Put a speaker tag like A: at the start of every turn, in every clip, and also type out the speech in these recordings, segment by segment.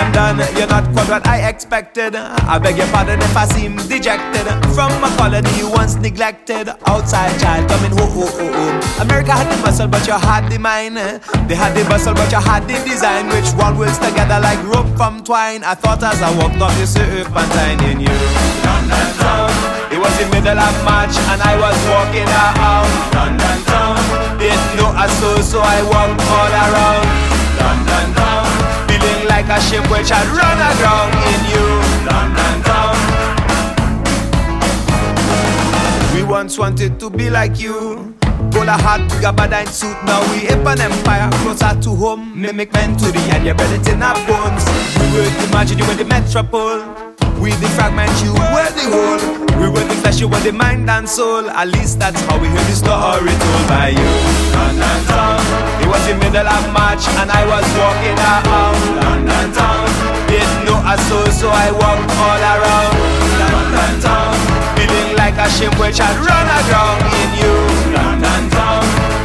A: London, you're not quite what I expected. I beg your pardon if I seem dejected. From a colony once neglected, outside child coming home. America had the muscle but you had the mind. They had the bustle but you had the design. Which one works together like rope from twine? I thought as I walked up the serpentine in you, London town. It was the middle of March and I was walking around London town. Didn't know a soul so I walked all around London town, feeling like a ship which had run aground in you, London town. We once wanted to be like you. Bowler hat, gabardine suit, now we ape an empire closer to home. Mimic men to the end, you bred it in our bones. We would imagine you were the metropole. We the fragment, you were the whole. We were the flesh, you were the mind and soul. At least that's how we heard the story told by you, London town. It was the middle of March and I was walking around London town. Didn't know a soul so I walked all around London town, feeling like a ship which had run aground in you, London town.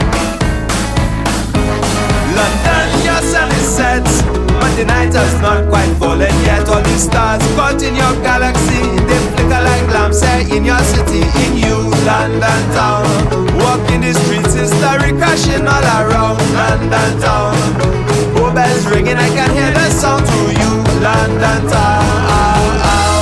A: London, your sun is set, but the night has not quite fallen yet. All the stars caught in your galaxy, they flicker like lamps in your city, in you, London town. Walking the streets, history crashing all around London town. Oh, bells ringing, I can hear the sound through you, London town.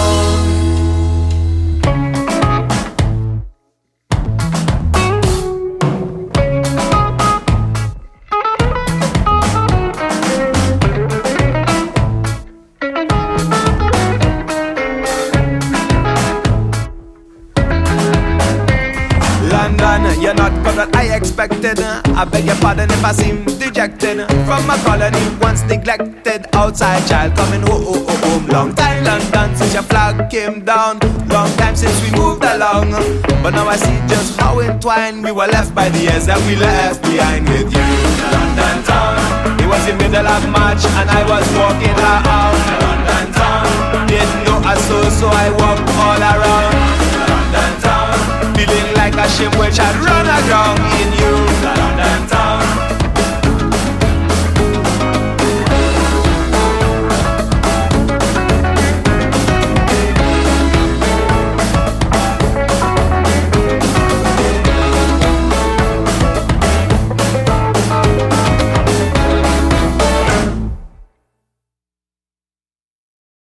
A: You're not got what I expected. I beg your pardon if I seem dejected. From a colony once neglected, outside child coming home. Long time London since your flag came down. Long time since we moved along. But now I see just how entwined we were left by the years that we left behind with you, London town. It was the middle of March and I was walking around London town. Didn't know a soul so I walked all around London town, feeling like a ship which had run aground